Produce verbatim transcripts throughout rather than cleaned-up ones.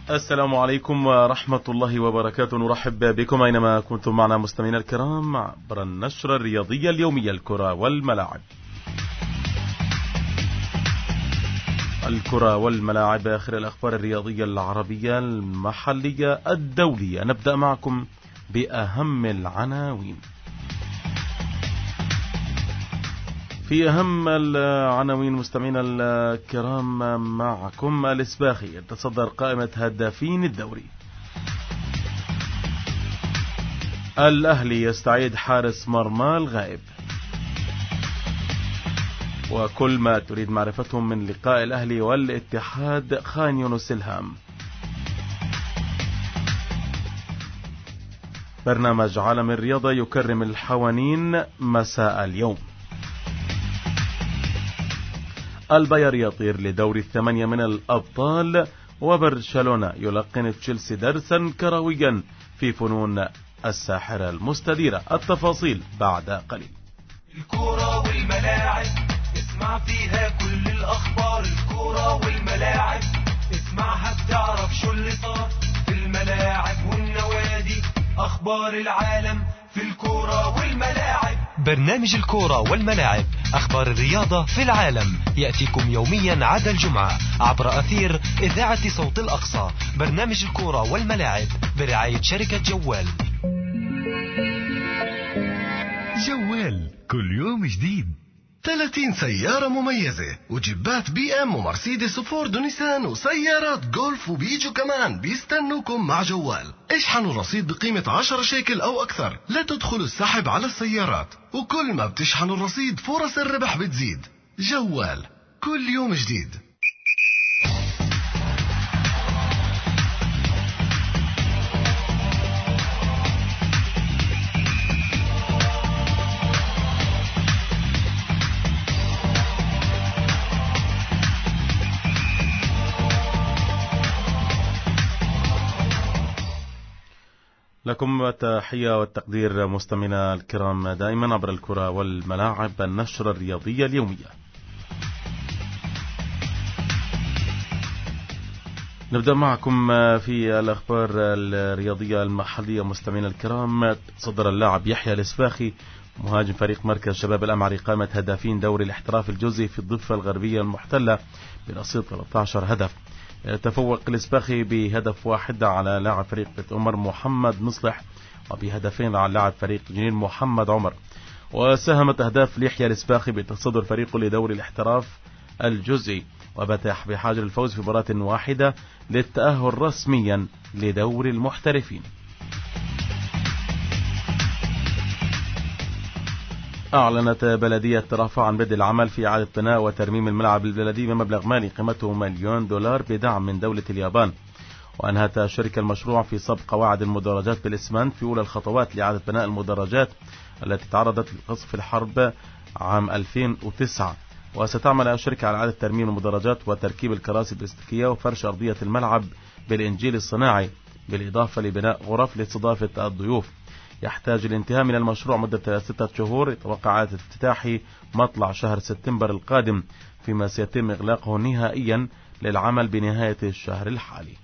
السلام عليكم ورحمة الله وبركاته. نرحب بكم أينما كنتم معنا مستمعينا الكرام عبر النشرة الرياضية اليومية الكرة والملاعب. الكرة والملاعب، آخر الأخبار الرياضية العربية المحلية الدولية. نبدأ معكم بأهم العناوين. في أهم العناوين مستمعينا الكرام معكم: الإسباخي يتصدر قائمة هدافين الدوري. الأهلي يستعيد حارس مرمى الغائب. وكل ما تريد معرفته من لقاء الأهلي والاتحاد خان يونس الهام. برنامج عالم الرياضة يكرم الحوانين مساء اليوم. الباير يطير لدور الثمانية من الأبطال. وبرشلونة يلقن تشيلسي درسا كرويا في فنون الساحرة المستديرة. التفاصيل بعد قليل. الكرة والملاعب اسمع فيها كل الأخبار. الكرة والملاعب اسمعها بتعرف شو اللي صار في الملاعب والنوادي. أخبار العالم في الكرة والملاعب. برنامج الكرة والملاعب، أخبار الرياضة في العالم، يأتيكم يوميا عدا الجمعة عبر أثير إذاعة صوت الأقصى. برنامج الكرة والملاعب برعاية شركة جوال. جوال كل يوم جديد. ثلاثين سيارة مميزة وجيبات بي ام ومرسيدس وفورد ونيسان وسيارات جولف وبيجو كمان بيستنوكم مع جوال. اشحنوا الرصيد بقيمة عشرة شيكل او اكثر. لا تدخلوا السحب على السيارات، وكل ما بتشحنوا الرصيد فرص الربح بتزيد. جوال كل يوم جديد. لكم التحية والتقدير مستمعينا الكرام دائما عبر الكرة والملاعب، النشرة الرياضية اليومية. نبدأ معكم في الأخبار الرياضية المحلية مستمعينا الكرام. صدر اللاعب يحيى الإسباخي مهاجم فريق مركز شباب الأمعري قائمة هدافين دوري الاحتراف الجزئي في الضفة الغربية المحتلة برصيد ثلاثة عشر هدف. تفوق الإسباخي بهدف واحد على لاعب فريق بيت عمر محمد مصلح، وبهدفين على لاعب فريق جنين محمد عمر. وساهمت أهداف ليحيى الإسباخي بتصدر فريقه لدوري الاحتراف الجزئي، وبتح بحاجة الفوز في مباراة واحدة للتأهل رسميا لدوري المحترفين. أعلنت بلدية رفح عن بدء العمل في إعادة بناء وترميم الملعب البلدي بمبلغ مالي قيمته مليون دولار بدعم من دولة اليابان. وأنهت الشركة المشروع في صب قواعد المدرجات بالإسمنت في أولى الخطوات لإعادة بناء المدرجات التي تعرضت لقصف الحرب عام ألفين وتسعة. وستعمل الشركة على إعادة ترميم المدرجات وتركيب الكراسي البلاستيكية وفرش أرضية الملعب بالإنجيل الصناعي، بالإضافة لبناء غرف لاستضافة الضيوف. يحتاج الانتهاء من المشروع مدة ستة شهور. يتوقع إعادة افتتاحه مطلع شهر سبتمبر القادم، فيما سيتم إغلاقه نهائيا للعمل بنهاية الشهر الحالي.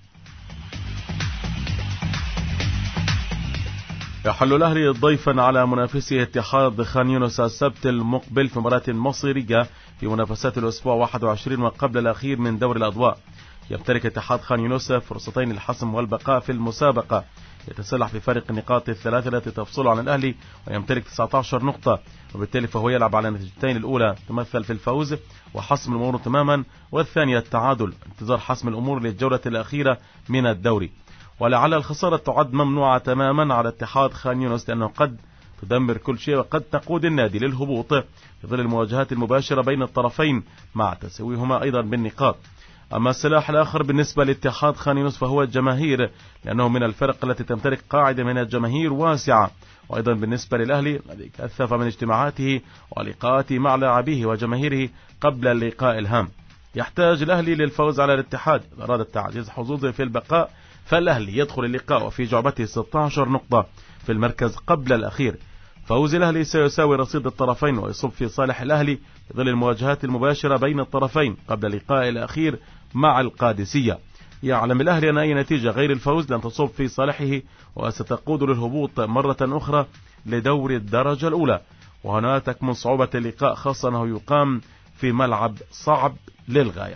يحل الأهلي ضيفا على منافسه اتحاد خان يونس السبت المقبل في مباراة مصيرية في منافسات الأسبوع واحد وعشرين وقبل الأخير من دوري الأضواء. يمتلك اتحاد خان يونس فرصتين للحسم والبقاء في المسابقة، يتسلح بفارق النقاط الثلاثة التي تفصله عن الأهلي، ويمتلك تسعة عشر نقطة، وبالتالي فهو يلعب على النتيجتين. الأولى تمثل في الفوز وحسم الأمور تماما، والثانية التعادل انتظار حسم الأمور للجولة الأخيرة من الدوري. ولعل الخسارة تعد ممنوعة تماما على اتحاد خان يونس، لأنه قد تدمر كل شيء وقد تقود النادي للهبوط في ظل المواجهات المباشرة بين الطرفين مع تسويهما أيضا بالنقاط. أما السلاح الآخر بالنسبة لاتحاد خان يونس فهو الجماهير، لأنه من الفرق التي تمتلك قاعدة من الجماهير واسعة. وأيضا بالنسبة للأهلي الذي كثف من اجتماعاته ولقاءاته مع لاعبيه وجماهيره قبل اللقاء الهام. يحتاج الأهلي للفوز على الاتحاد إذا أراد تعزيز حظوظه في البقاء، فالأهلي يدخل اللقاء وفي جعبته ستة عشر نقطة في المركز قبل الأخير. فوز الأهلي سيساوي رصيد الطرفين ويصب في صالح الأهلي في ظل المواجهات المباشرة بين الطرفين قبل اللقاء الأخير مع القادسية. يعلم الأهلي أن أي نتيجة غير الفوز لن تصب في صالحه وستقود للهبوط مرة أخرى لدور الدرجة الأولى، وهنا تكمن صعوبة اللقاء، خاصة أنه يقام في ملعب صعب للغاية.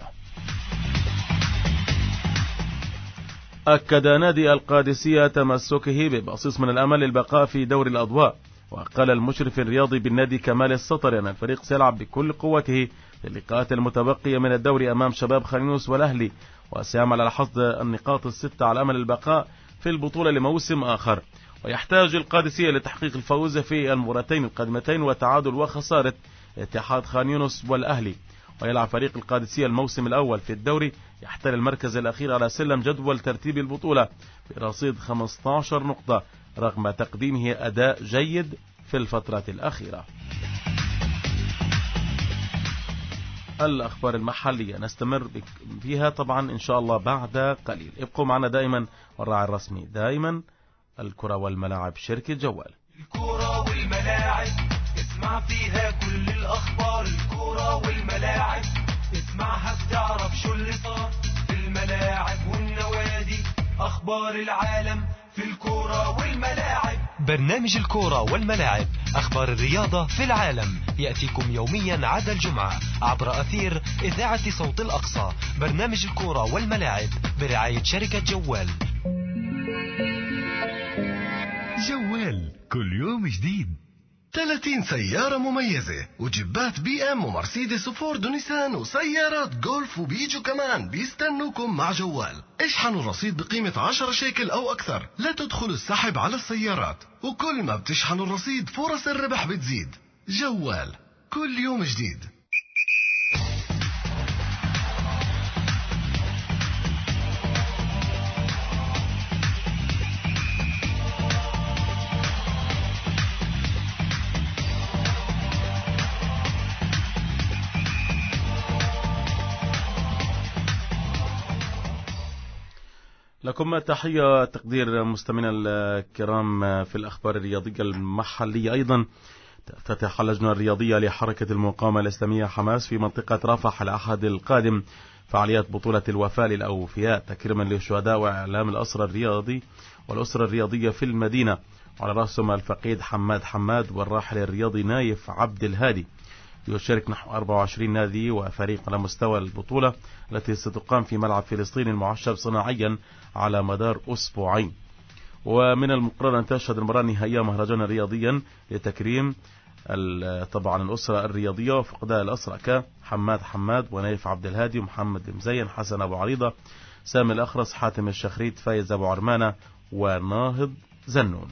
أكد نادي القادسية تمسكه ببصيص من الأمل للبقاء في دوري الأضواء، وقال المشرف الرياضي بالنادي كمال السطر أن الفريق سيلعب بكل قوته في اللقاءات المتبقية من الدوري أمام شباب خان يونس والأهلي، وسيعمل على حصد النقاط الستة على أمل البقاء في البطولة لموسم آخر. ويحتاج القادسية لتحقيق الفوز في المباراتين القادمتين وتعادل وخسارة اتحاد خان يونس والأهلي، ويلعب فريق القادسية الموسم الأول في الدوري يحتل المركز الأخير على سلم جدول ترتيب البطولة برصيد خمسة عشر نقطة رغم تقديمه أداء جيد في الفترة الأخيرة. الأخبار المحلية نستمر فيها طبعا إن شاء الله بعد قليل. ابقوا معنا دائما، والراعي الرسمي دائما الكرة والملاعب شركة جوال. الكرة والملاعب اسمع فيها كل الأخبار، الكرة والملاعب اسمعها بتعرف شو اللي صار في الملاعب والنوادي، أخبار العالم في الكرة والملاعب. برنامج الكرة والملاعب، أخبار الرياضة في العالم، يأتيكم يوميا عدا الجمعة عبر أثير إذاعة صوت الأقصى. برنامج الكرة والملاعب برعاية شركة جوال. جوال كل يوم جديد. ثلاثين سيارة مميزة وجبات بي ام ومرسيدس وفورد ونيسان وسيارات جولف وبيجو كمان بيستنوكم مع جوال. اشحنوا الرصيد بقيمة عشرة شيكل او اكثر، لا تدخلوا السحب على السيارات، وكل ما بتشحنوا الرصيد فرص الربح بتزيد. جوال كل يوم جديد. لكم تحية تقدير مستمعينا الكرام. في الأخبار الرياضية المحلية أيضا تفتتح اللجنة الرياضية لحركة المقاومة الإسلامية حماس في منطقة رفح الأحد القادم فعاليات بطولة الوفاء للأوفياء تكريما للشهداء وإعلام الأسرى الرياضي والأسرة الرياضية في المدينة، وعلى رأسهم الفقيد حماد حماد والراحل الرياضي نايف عبد الهادي. يشارك نحو أربعة وعشرين نادي وفريق على مستوى البطولة التي ستقام في ملعب فلسطين المعشب صناعيا على مدار أسبوعين. ومن المقرر أن تشهد المباراة النهائية مهرجانا رياضيا لتكريم طبعا الأسرة الرياضية وفقداء الأسرى كحماد حماد ونايف عبد الهادي ومحمد المزين، حسن أبو عريضة، سامي الأخرس، حاتم الشخريت، فايز أبو عرمانة وناهض زنون.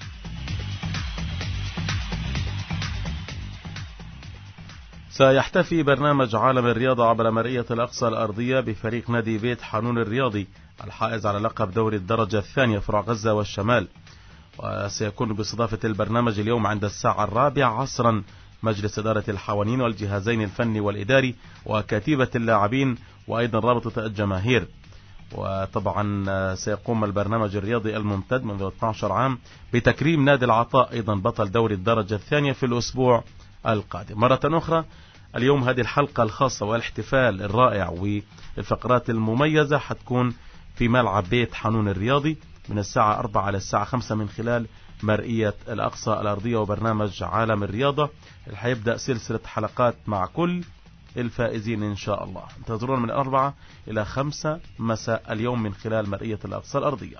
سيحتفي برنامج عالم الرياضة عبر مرئية الأقصى الأرضية بفريق نادي بيت حانون الرياضي الحائز على لقب دوري الدرجة الثانية فروع غزة والشمال، وسيكون باستضافة البرنامج اليوم عند الساعة الرابعة عصرا مجلس إدارة الحوانين والجهازين الفني والإداري وكتيبة اللاعبين وأيضا رابطة الجماهير. وطبعا سيقوم البرنامج الرياضي الممتد منذ اثني عشر عام بتكريم نادي العطاء أيضا بطل دوري الدرجة الثانية في الأسبوع القادم. مرة أخرى اليوم هذه الحلقة الخاصة والاحتفال الرائع والفقرات المميزة حتكون في ملعب بيت حانون الرياضي من الساعة أربعة إلى الساعة خمسة من خلال مرئية الأقصى الأرضية وبرنامج عالم الرياضة اللي حيبدأ سلسلة حلقات مع كل الفائزين إن شاء الله. انتظرونا من أربعة إلى خمسة مساء اليوم من خلال مرئية الأقصى الأرضية.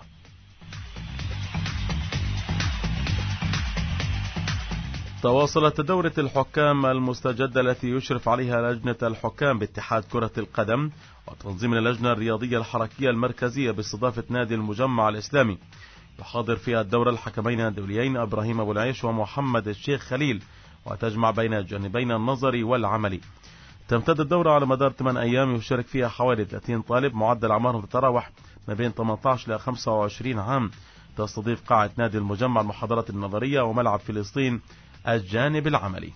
تواصلت دورة الحكام المستجدة التي يشرف عليها لجنة الحكام باتحاد كرة القدم وتنظيم اللجنة الرياضية الحركية المركزية باستضافة نادي المجمع الإسلامي. يحاضر فيها الدورة الحكمين الدوليين إبراهيم أبو العيش ومحمد الشيخ خليل، وتجمع بين الجانبين النظري والعملي. تمتد الدورة على مدار ثمانية أيام يشارك فيها حوالي ثلاثين طالب معدل أعمارهم تتراوح ما بين ثمانية عشر إلى خمسة وعشرين عام. تستضيف قاعة نادي المجمع المحاضرات النظرية وملعب فلسطين الجانب العملي.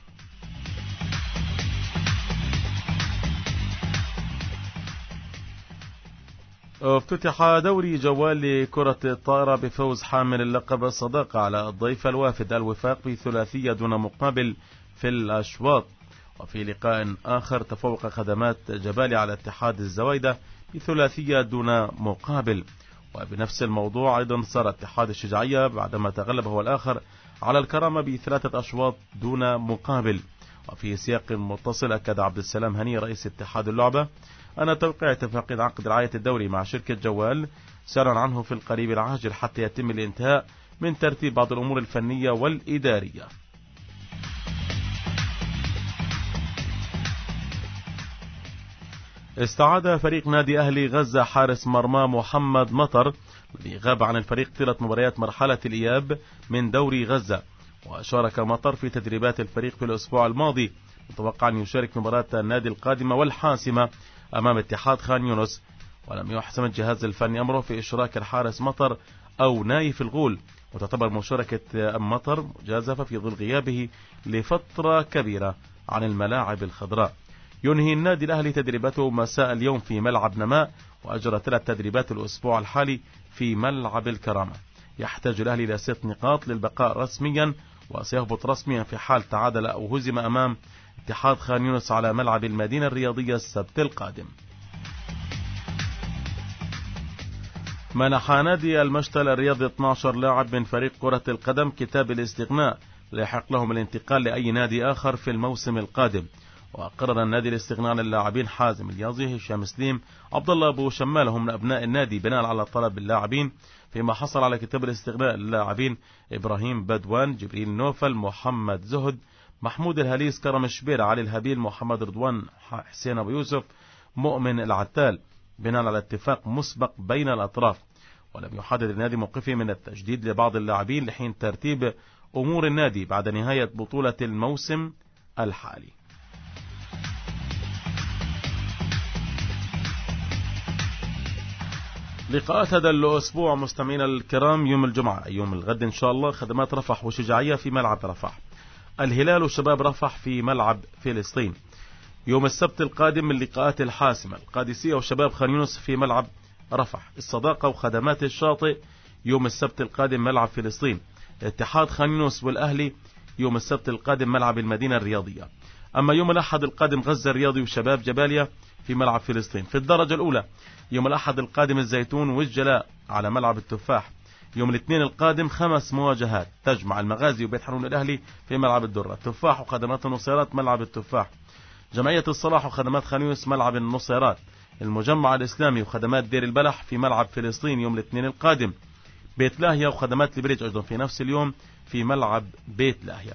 افتتح دوري جوال لكرة الطائرة بفوز حامل اللقب الصداقة على الضيف الوافد الوفاق بثلاثية دون مقابل في الأشواط. وفي لقاء آخر تفوق خدمات جبالي على اتحاد الزويدة بثلاثية دون مقابل. وبنفس الموضوع أيضا صار اتحاد الشجاعية بعدما تغلب هو الآخر على الكرامة بثلاثة أشواط دون مقابل. وفي سياق متصل أكد عبد السلام هني رئيس اتحاد اللعبة أن توقيع اتفاقية عقد رعاية الدوري مع شركة جوال سيعلن عنه في القريب العاجل حتى يتم الانتهاء من ترتيب بعض الأمور الفنية والإدارية. استعاد فريق نادي أهلي غزة حارس مرمى محمد مطر الذي غاب عن الفريق طيلة مباريات مرحلة الإياب من دوري غزة. وشارك مطر في تدريبات الفريق في الأسبوع الماضي، متوقع أن يشارك في مباراة النادي القادمة والحاسمة أمام اتحاد خان يونس. ولم يحسم الجهاز الفني أمره في إشراك الحارس مطر أو نايف الغول، وتعتبر مشاركة مطر مجازفة في ظل غيابه لفترة كبيرة عن الملاعب الخضراء. ينهي النادي الأهلي تدريباته مساء اليوم في ملعب نماء، وأجرى ثلاث تدريبات الأسبوع الحالي في ملعب الكرامة. يحتاج الأهلي إلى ست نقاط للبقاء رسميا، وسيهبط رسميا في حال تعادل أو هزم أمام اتحاد خان يونس على ملعب المدينة الرياضية السبت القادم. منح نادي المشتل الرياضي اثني عشر لاعب من فريق كرة القدم كتاب الاستغناء ليحق لهم الانتقال لأي نادي آخر في الموسم القادم. وقرر النادي الاستغناء عن اللاعبين حازم الياظي، هشام سليم، عبد الله ابو شمال هم من ابناء النادي بناء على طلب اللاعبين، فيما حصل على كتاب الاستغناء اللاعبين ابراهيم بدوان، جبريل نوفل، محمد زهد، محمود الهليس، كرم الشبير، علي الهبيل، محمد رضوان، حسين ابو يوسف، مؤمن العتال، بناء على اتفاق مسبق بين الاطراف. ولم يحدد النادي موقفه من التجديد لبعض اللاعبين لحين ترتيب امور النادي بعد نهاية بطولة الموسم الحالي. لقاءات هذا الأسبوع مستمعينا الكرام يوم الجمعة يوم الغد إن شاء الله خدمات رفح وشجاعية في ملعب رفح، الهلال وشباب رفح في ملعب فلسطين. يوم السبت القادم من اللقاءات الحاسمة القادسية وشباب خان يونس في ملعب رفح، الصداقة وخدمات الشاطئ يوم السبت القادم ملعب فلسطين، اتحاد خان يونس والأهلي يوم السبت القادم ملعب المدينة الرياضية. أما يوم الأحد القادم غزة الرياضي وشباب جباليا في ملعب فلسطين. في الدرجة الأولى يوم الأحد القادم الزيتون والجلاء على ملعب التفاح. يوم الاثنين القادم خمس مواجهات تجمع المغازي وبيت حنون الأهلي في ملعب الدرة، التفاح وخدمات النصيرات ملعب التفاح، جمعية الصلاح وخدمات خان يونس ملعب النصيرات، المجمع الإسلامي وخدمات دير البلح في ملعب فلسطين يوم الاثنين القادم، بيت لاهيا وخدمات البريج أيضا في نفس اليوم في ملعب بيت لاهيا.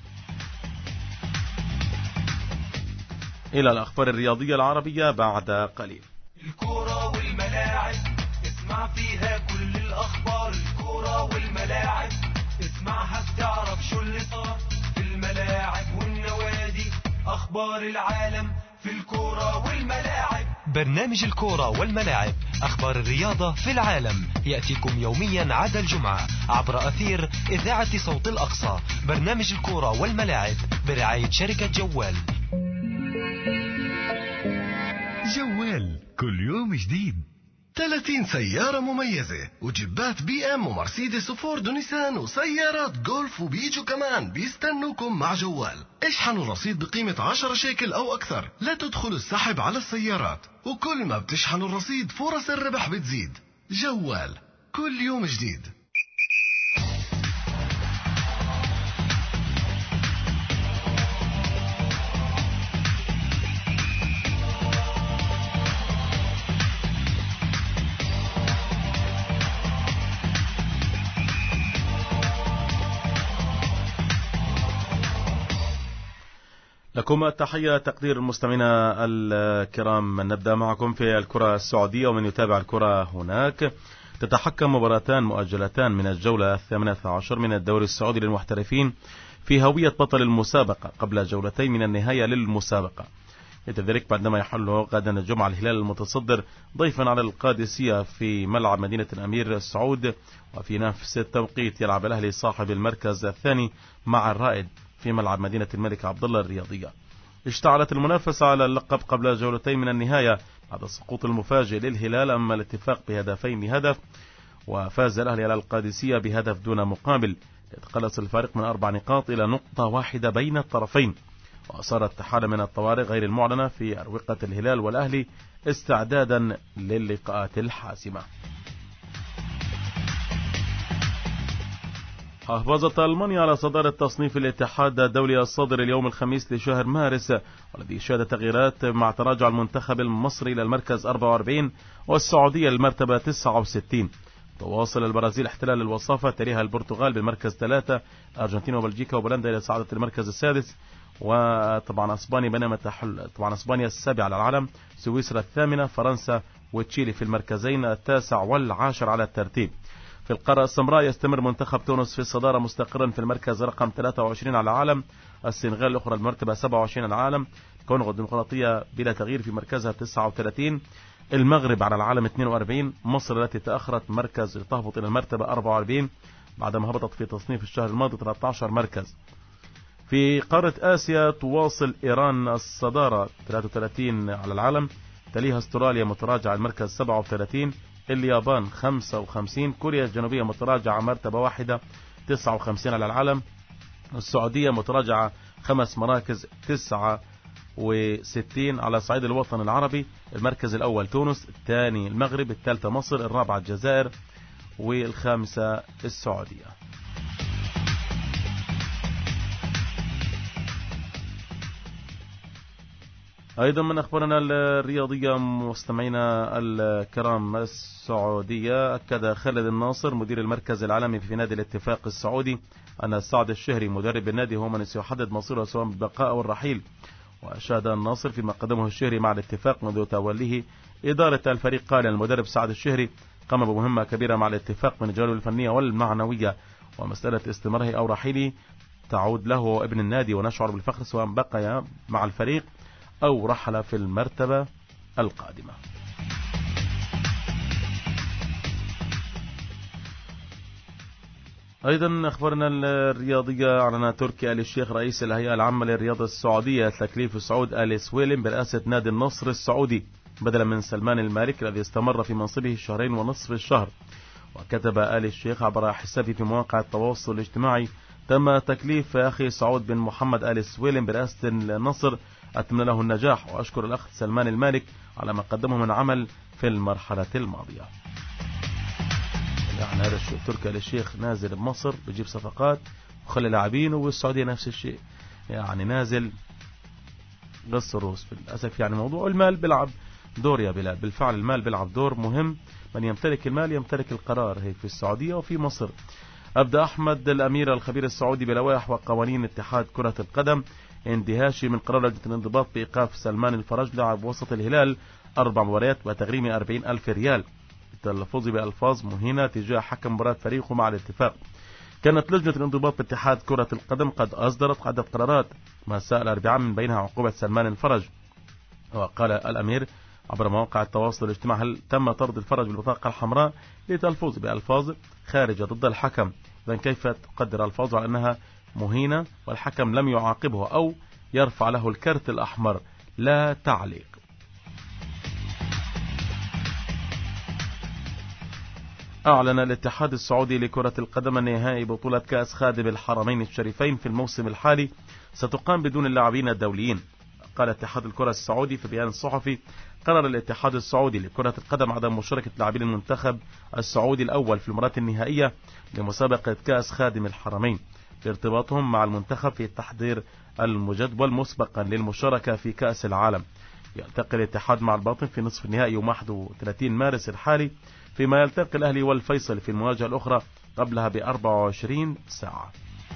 إلى الأخبار الرياضية العربية بعد قليل. الكورة والملاعب اسمع فيها كل الأخبار، الكورة والملاعب اسمعها بتعرف شو اللي صار في الملاعب والنوادي، أخبار العالم في الكورة والملاعب. برنامج الكورة والملاعب، أخبار الرياضة في العالم، يأتيكم يوميا عدا الجمعة عبر أثير إذاعة صوت الأقصى. برنامج الكورة والملاعب برعاية شركة جوال. جوال كل يوم جديد. ثلاثين سيارة مميزة وجبات بي ام ومرسيدس وفورد ونيسان وسيارات جولف وبيجو كمان بيستنوكم مع جوال. اشحنوا الرصيد بقيمة عشرة شيكل او اكثر، لا تدخلوا السحب على السيارات، وكل ما بتشحنوا الرصيد فرص الربح بتزيد. جوال كل يوم جديد. لكم التحية تقدير المستمعين الكرام. نبدأ معكم في الكرة السعودية، ومن يتابع الكرة هناك تتحكم مباراتان مؤجلتان من الجولة الثامنة عشر من الدوري السعودي للمحترفين في هوية بطل المسابقة قبل جولتين من النهاية للمسابقة. يتذلك بعدما يحل غدا الجمعة الهلال المتصدر ضيفا على القادسية في ملعب مدينة الأمير سعود، وفي نفس التوقيت يلعب الأهلي صاحب المركز الثاني مع الرائد في ملعب مدينة الملك عبدالله الرياضية. اشتعلت المنافسة على اللقب قبل جولتين من النهاية بعد السقوط المفاجئ للهلال أما الاتفاق بهدفين لهدف، وفاز الأهلي على القادسية بهدف دون مقابل، يتقلص الفارق من أربع نقاط إلى نقطة واحدة بين الطرفين. وأصارت حالة من الطوارئ غير المعلنة في أروقة الهلال والأهلي استعدادا للقاءات الحاسمة. حافظت ألمانيا على صدارة تصنيف الاتحاد الدولي الصادر اليوم الخميس لشهر مارس، والذي شهد تغييرات مع تراجع المنتخب المصري إلى المركز أربعة وأربعين والسعودية المرتبة تسعة وستين. تواصل البرازيل احتلال الوصافة، تليها البرتغال بالمركز ثلاثة، الأرجنتين وبلجيكا وبولندا إلى صعدة المركز السادس، وطبعا اسبانيا بينما تحل طبعا اسبانيا السابعة على العالم، سويسرا الثامنة، فرنسا وتشيلي في المركزين التاسع والعاشر على الترتيب. في القارة السمراء يستمر منتخب تونس في الصدارة مستقرا في المركز رقم ثلاثة وعشرين على العالم، السنغال الأخرى المرتبة سبعة وعشرين على العالم، الكونغو الديمقراطية بلا تغيير في مركزها تسعة وثلاثين، المغرب على العالم اثنين وأربعين، مصر التي تأخرت مركز تهبط إلى المرتبة أربعة وأربعين بعدما هبطت في تصنيف الشهر الماضي ثلاثة عشر مركز. في قارة آسيا تواصل إيران الصدارة ثلاثة وثلاثين على العالم، تليها استراليا متراجعة المركز سبعة وثلاثين، اليابان خمسة وخمسين، كوريا الجنوبية متراجعة مرتبة واحدة تسعة وخمسين على العالم، السعودية متراجعة خمس مراكز تسعة وستين على صعيد الوطن العربي، المركز الأول تونس، الثاني المغرب، الثالثة مصر، الرابعة الجزائر، والخامسة السعودية. أيضا من أخبارنا الرياضية مستمعينا الكرام، السعودية أكد خالد الناصر مدير المركز العالمي في نادي الاتفاق السعودي أن سعد الشهري مدرب النادي هو من سيحدد مصيره سواء بالبقاء أو الرحيل. وأشاد الناصر فيما قدمه الشهري مع الاتفاق منذ توليه إدارة الفريق قال المدرب سعد الشهري قام بمهمة كبيرة مع الاتفاق من الجانب الفنية والمعنوية، ومسألة استمراره أو رحيله تعود له وابن النادي، ونشعر بالفخر سواء بقي مع الفريق أو رحل في المرتبة القادمة. أيضا أخبرنا الرياضية أعلن تركي آل الشيخ رئيس الهيئة العامة للرياضة السعودية تكليف سعود آل سويلم برئاسة نادي النصر السعودي بدلا من سلمان المالك الذي استمر في منصبه شهرين ونصف الشهر. وكتب آل الشيخ عبر حسابه في مواقع التواصل الاجتماعي تم تكليف أخي سعود بن محمد آل سويلم برئاسة النصر، أتمنى له النجاح وأشكر الأخ سلمان المالك على ما قدمه من عمل في المرحلة الماضية. يعني هذا الشيء تركي آل الشيخ نازل بمصر بجيب صفقات وخلي لاعبين، والسعودية نفس الشيء يعني نازل قص الروس. للأسف يعني موضوع المال بيلعب دور يا بلال، بالفعل المال بيلعب دور مهم، من يمتلك المال يمتلك القرار هيك في السعودية وفي مصر. أبدأ أحمد الأمير الخبير السعودي بلوائح وقوانين اتحاد كرة القدم اندهاشي من قرار لجنة الانضباط بإيقاف سلمان الفرج لاعب وسط الهلال أربع مباريات وتغريمه أربعين ألف ريال التلفظ بألفاظ مهينة تجاه حكم مباراة فريقه مع الاتفاق. كانت لجنة الانضباط باتحاد كرة القدم قد أصدرت عدة قرارات مساء الأربعاء من بينها عقوبة سلمان الفرج. وقال الأمير عبر مواقع التواصل الاجتماعي هل تم طرد الفرج بالبطاقة الحمراء لتلفظ بألفاظ خارجة ضد الحكم، إذن كيف تقدر ألفاظ على أنها مهينة والحكم لم يعاقبه أو يرفع له الكرت الأحمر؟ لا تعليق. أعلن الاتحاد السعودي لكرة القدم أن نهائي بطولة كأس خادم الحرمين الشريفين في الموسم الحالي ستقام بدون اللاعبين الدوليين. قال اتحاد الكرة السعودي في بيان صحفي قرر الاتحاد السعودي لكرة القدم عدم مشاركة لاعبين المنتخب السعودي الأول في المباراة النهائية لمسابقة كأس خادم الحرمين لارتباطهم مع المنتخب في التحضير المجدول مسبقا للمشاركة في كأس العالم. يلتقي الاتحاد مع الباطن في نصف النهائي يوم واحد وثلاثين مارس الحالي، فيما يلتقي الأهلي والفيصل في المواجهة الأخرى قبلها ب أربع وعشرين ساعة.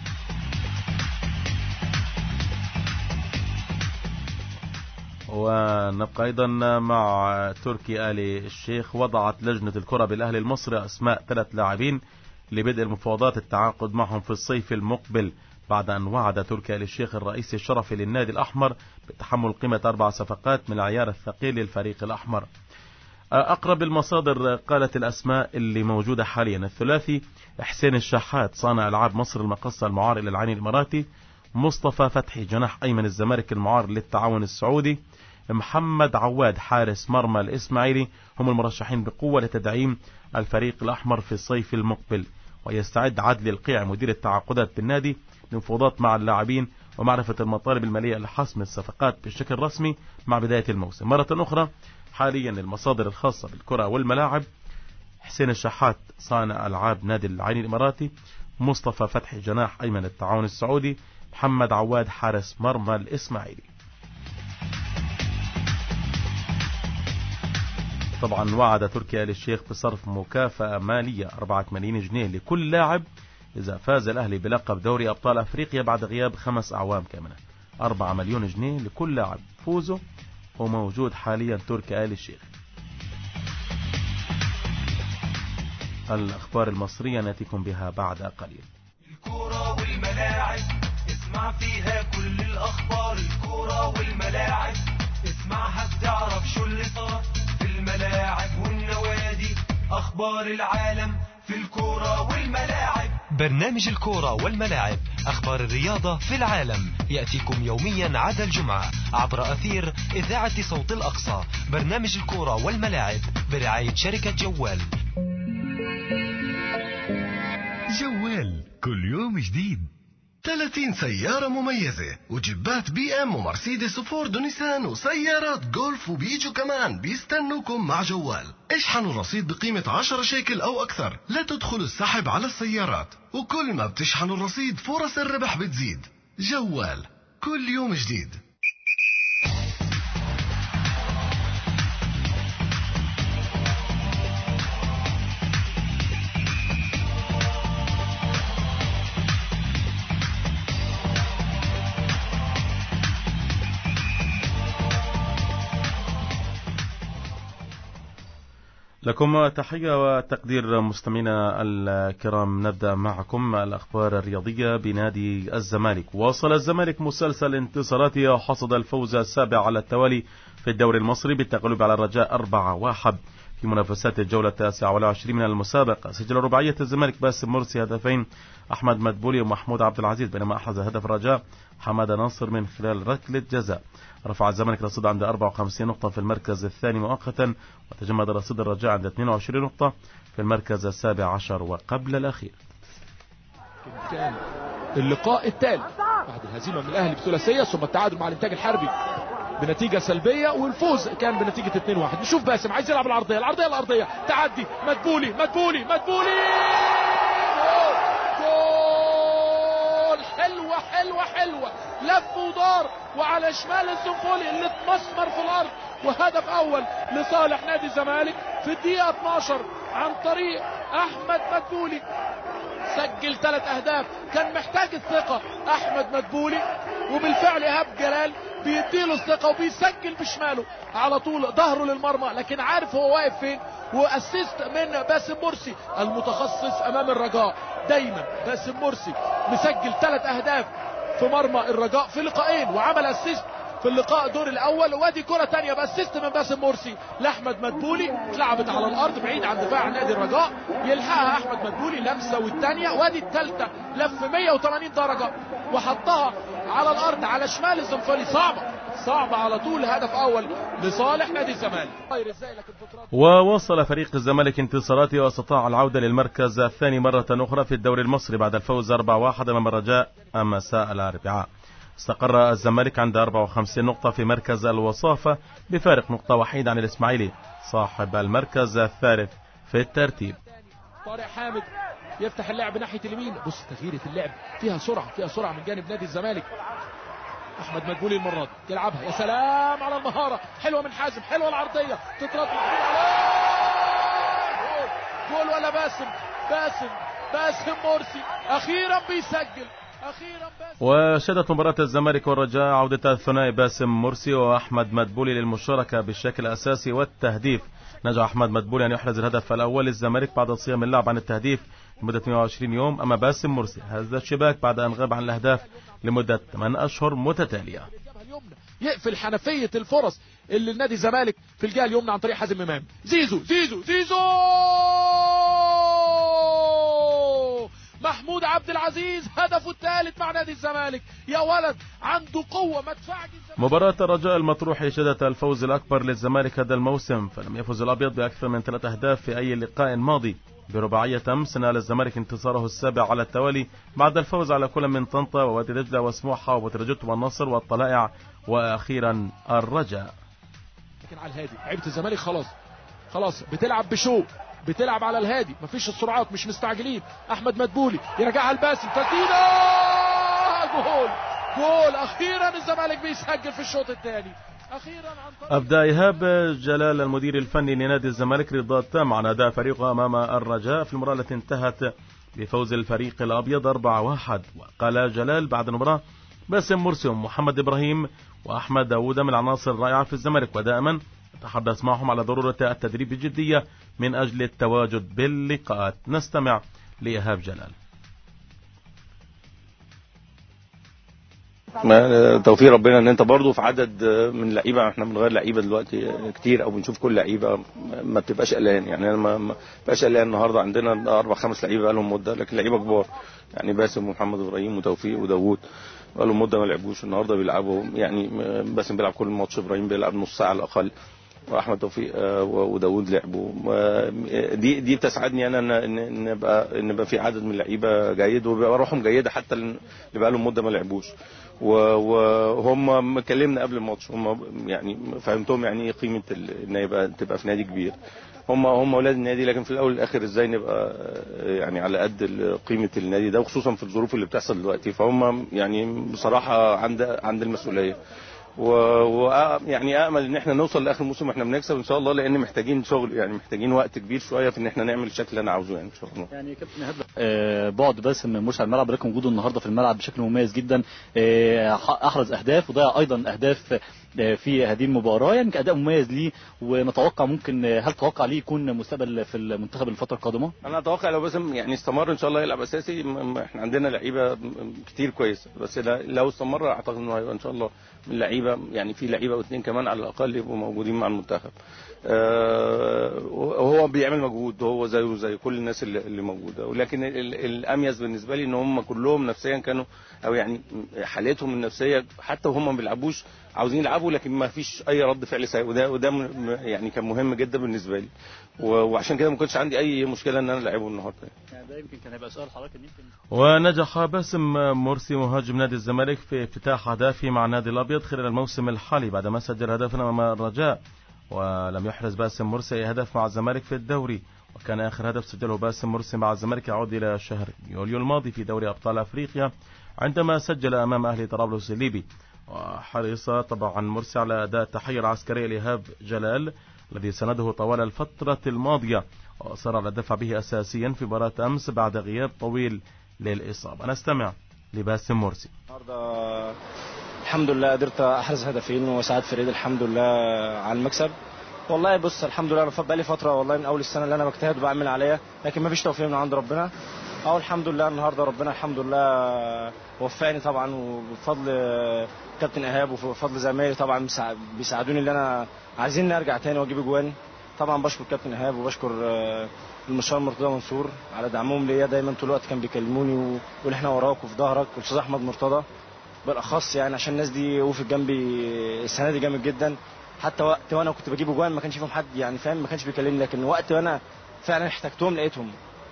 ونبقى أيضا مع تركي آل الشيخ. وضعت لجنة الكرة بالأهلي المصري أسماء ثلاث لاعبين لبدء المفاوضات التعاقد معهم في الصيف المقبل، بعد أن وعد تركي آل الشيخ الرئيس الشرفي للنادي الأحمر بتحمل قيمة أربع صفقات من العيار الثقيل للفريق الأحمر. أقرب المصادر قالت الأسماء اللي موجودة حاليا: الثلاثي حسين الشحات صانع ألعاب مصر المقصة المعار إلى العين الإماراتي، مصطفى فتحي جناح أيمن الزمالك المعار للتعاون السعودي، محمد عواد حارس مرمى الإسماعيلي، هم المرشحين بقوة لتدعيم الفريق الأحمر في الصيف المقبل. ويستعد عدلي القيع مدير التعاقدات بالنادي للمفاوضات مع اللاعبين ومعرفة المطالب المالية لحسم الصفقات بشكل رسمي مع بداية الموسم. مرة أخرى حاليا المصادر الخاصة بالكرة والملاعب: حسين الشحات صانع ألعاب نادي العين الإماراتي، مصطفى فتحي جناح أيمن التعاون السعودي، محمد عواد حارس مرمى الإسماعيلي. طبعا وعد تركي آل الشيخ بصرف مكافأة مالية أربعة ملايين جنيه لكل لاعب إذا فاز الأهلي بلقب دوري أبطال أفريقيا بعد غياب خمس أعوام كاملة. أربعة مليون جنيه لكل لاعب فوزه، وموجود حاليا تركي آل الشيخ. الأخبار المصرية نأتيكم بها بعد قليل. الكورة والملاعب اسمع فيها كل الأخبار. الكورة والملاعب اسمعها بتعرف شو اللي صار في الملاعب والنوادي. أخبار العالم في الكورة والملاعب. برنامج الكورة والملاعب، أخبار الرياضة في العالم، يأتيكم يوميا عدا الجمعة عبر أثير إذاعة صوت الأقصى. برنامج الكورة والملاعب برعاية شركة جوال. جوال كل يوم جديد. ثلاثين سيارة مميزة وجبات بي ام ومرسيدس وفورد ونيسان وسيارات جولف وبيجو كمان بيستنوكم مع جوال. اشحنوا الرصيد بقيمة عشرة شيكل او اكثر، لا تدخلوا السحب على السيارات، وكل ما بتشحنوا الرصيد فرص الربح بتزيد. جوال كل يوم جديد. لكم تحية وتقدير مستمعينا الكرام. نبدأ معكم الأخبار الرياضية بنادي الزمالك. واصل الزمالك مسلسل انتصاراته وحصد الفوز السابع على التوالي في الدوري المصري بالتغلب على الرجاء أربعة واحد في منافسات الجولة التاسعة والعشرين من المسابقة. سجل رباعية الزمالك باسم مرسي هدفين، أحمد مدبولي ومحمود عبد العزيز، بينما أحرز هدف الرجاء حمادة ناصر من خلال ركلة جزاء. رفع الزمالك رصيد عند أربعة وخمسين نقطة في المركز الثاني مؤقتا، وتجمد رصيد الرجاء عند اثنين وعشرين نقطة في المركز السابع عشر وقبل الأخير. كان اللقاء الثالث بعد الهزيمة من الأهلي بثلاثية ثم التعادل مع الإنتاج الحربي بنتيجة سلبية، والفوز كان بنتيجة اثنين واحد. نشوف باسم عايز يلعب العرضية العرضية الأرضية، تعدي مدبولي مدبولي مدبولي جول. حلوة حلوة حلوة، لف ودار وعلى شمال الزنفولي اللي اتمسمر في الأرض، وهدف أول لصالح نادي الزمالك في الدقيقة اثناشر عن طريق أحمد مدبولي. سجل ثلاث أهداف، كان محتاج الثقة أحمد مدبولي، وبالفعل إيهاب جلال بيديله الثقة وبيسجل بشماله على طول ظهره للمرمى، لكن عارف هو واقف فين. واسيست من باسم مرسي المتخصص أمام الرجاء. دايما باسم مرسي مسجل ثلاث أهداف في مرمى الرجاء في لقاءين، وعمل اسيست في اللقاء دور الاول. وادي كرة تانية باسيست من باسم مرسي لاحمد مدبولي، اتلعبت على الارض بعيد عن دفاع نادي الرجاء، يلحقها احمد مدبولي لمسه والثانيه، وادي الثالثه لف مية وثمانين درجه وحطها على الارض على شمال الزنفولي. صعبه صعبه على طول. هدف اول لصالح نادي الزمالك. ووصل فريق الزمالك انتصاراته واستطاع العودة للمركز الثاني مرة أخرى في الدوري المصري بعد الفوز أربعة واحد أمام الرجاء مساء الأربعاء. استقر الزمالك عند أربعة وخمسين نقطة في مركز الوصافة بفارق نقطة وحيدة عن الإسماعيلي صاحب المركز الثالث في الترتيب. طارق حامد يفتح اللعب ناحية اليمين. بص تغييرة اللعب فيها سرعة فيها سرعة من جانب نادي الزمالك. أحمد مدبولي المرة دي يلعبها، يا سلام على المهارة، حلوة من حازم، حلوة العرضية تترد جول. جول ولا باسم باسم باسم مرسي أخيرا بيسجل. وشهدت مباراة الزمالك والرجاء عودة الثنائي باسم مرسي وأحمد مدبولي للمشاركة بالشكل الأساسي والتهديف. نجح أحمد مدبولي أن يحرز الهدف الأول للزمالك بعد صيام اللعب عن التهديف لمدة مئة وعشرين يوم، أما باسم مرسي هز الشباك بعد أن غاب عن الأهداف لمدة ثمان أشهر متتالية. يقفل حنفية الفرص اللي النادي الزمالك في الجهة اليمنى عن طريق حازم إمام. زيزو زيزو زيزو محمود عبد العزيز هدفه الثالث مع نادي الزمالك. يا ولد عنده قوة مدفعة. مباراة الرجاء المطروحي شهدت الفوز الأكبر للزمالك هذا الموسم، فلم يفز الأبيض بأكثر من ثلاث أهداف في أي لقاء ماضي برباعية أمس نال الزمالك انتصاره السابع على التوالي بعد الفوز على كل من طنطا ووادي دجلة وسموحة وبتروجيت والنصر والطلائع وأخيرا الرجاء. لكن على الهادي لعيبة الزمالك خلاص خلاص بتلعب بشو، بتلعب على الهادي، مفيش السرعات، مش مستعجلين. احمد مدبولي يرجعها لباسم، تسديده جول جول. اخيرا الزمالك بيسجل في الشوط الثاني اخيرا عن طريق أبدأ إيهاب جلال المدير الفني لنادي الزمالك رضا تام عن أداء فريقه أمام الرجاء في المباراة التي انتهت بفوز الفريق الأبيض أربعة واحد. وقال جلال بعد المباراة: باسم مرسي ومحمد إبراهيم وأحمد داوود من العناصر الرائعة في الزمالك، ودائما نتحدث معهم على ضرورة التدريب بجدية من أجل التواجد باللقاءات. نستمع لإيهاب جلال. توفيق ربنا ان انت برضو في عدد من لعيبه، احنا بنغير لعيبه دلوقتي كتير او بنشوف كل لعيبه ما بتبقاش قلقان. يعني انا ما بقاش قلقان النهارده، عندنا اربع خمس لعيبه بقى لهم مده، لكن لعيبه كبار يعني باسم ومحمد ابراهيم وتوفيق وداوود بقى لهم مده ما لعبوش، النهارده بيلعبوا. يعني باسم بيلعب كل ماتش، ابراهيم بيلعب نص ساعه على الاقل، واحمد توفيق وداوود لعبوا. دي دي بتسعدني انا ان نبقى ان يبقى في عدد من اللعيبه جيد وبيبقى روحهم جيده حتى اللي بقى لهم مده ما لعبوش. وهم كلمنا قبل الماتش، هم يعني فهمتهم يعني ايه قيمه ان يبقى تبقى في نادي كبير. هم هم اولاد النادي، لكن في الاول والاخر ازاي نبقى يعني على قد قيمه النادي ده، وخصوصا في الظروف اللي بتحصل دلوقتي. فهم يعني بصراحه عند عند المسؤوليه، ويعني امل ان احنا نوصل لاخر الموسم واحنا بنكسب ان شاء الله، لان محتاجين شغل، يعني محتاجين وقت كبير شويه في ان احنا نعمل الشكل اللي انا عاوزه يعني ان شاء الله. يعني كابتن ايهاب آه بعد باسم مرسي على الملعب، لكن وجوده النهارده في الملعب بشكل مميز جدا، آه احرز اهداف وضيع ايضا اهداف آه في هذه المباراه، يعني كاداء مميز ليه. ونتوقع ممكن هل تتوقع ليه يكون مستقبل في المنتخب الفتره القادمه؟ انا اتوقع لو باسم يعني استمر ان شاء الله يلعب اساسي. احنا عندنا لعيبه كتير كويسه، بس لو استمر اعتقد انه هيبقى ان شاء الله من لعيبه، يعني في لعيبه واثنين كمان على الاقل يبقوا موجودين مع المنتخب. وهو بيعمل مجهود، هو زيه زي كل الناس اللي موجوده، ولكن الاميز بالنسبه لي ان هم كلهم نفسيا كانوا، او يعني حالتهم النفسيه حتى وهم ما بيلعبوش عاوزين يلعبوا، لكن ما فيش اي رد فعل سيء، وده وده يعني كان مهم جدا بالنسبه لي، وعشان كده ما كنتش عندي اي مشكله ان انا العبه النهارده. يعني ده يمكن كان هيبقى سؤال حضرتك يمكن. ونجح باسم مرسي مهاجم نادي الزمالك في افتتاح اهدافه مع النادي الابيض خلال الموسم الحالي بعدما سجل هدفا امام الرجاء. ولم يحرز باسم مرسي اي هدف مع الزمالك في الدوري، وكان اخر هدف سجله باسم مرسي مع الزمالك يعود الى شهر يوليو الماضي في دوري ابطال افريقيا عندما سجل امام اهلي طرابلس الليبي. وحرص طبعا مرسي على اداء التحيه العسكريه لإيهاب جلال الذي سنده طوال الفتره الماضيه، واصر على الدفع به اساسيا في مباراه امس بعد غياب طويل للاصابه. نستمع لباسم مرسي. النهارده الحمد لله قدرت احرز هدفين وساعد فريد الحمد لله على المكسب. والله بص الحمد لله انا بقالي فتره والله من اول السنه اللي انا بجتهد وبعمل عليا، لكن ما فيش توفيق من عند ربنا. اهو الحمد لله النهارده ربنا الحمد لله وفقني طبعا، وبفضل كابتن ايهاب وبفضل زمايلي طبعا بيساعدوني اللي انا عايزين ارجع تاني واجيب اجوان. طبعا بشكر كابتن ايهاب وبشكر المستشار مرتضى منصور على دعمهم ليا دايما طول الوقت، كان بيكلموني ويقول احنا وراك وفي ظهرك، والاستاذ احمد مرتضى بالاخص يعني عشان الناس دي وقفت جنبي السنه دي جامد جدا. حتى وقت وانا كنت بجيب اجوان ما كانش فيهم حد يعني فاهم، ما كانش بيكلمني، لكن وقت وانا فعلا احتجتهم لقيتهم،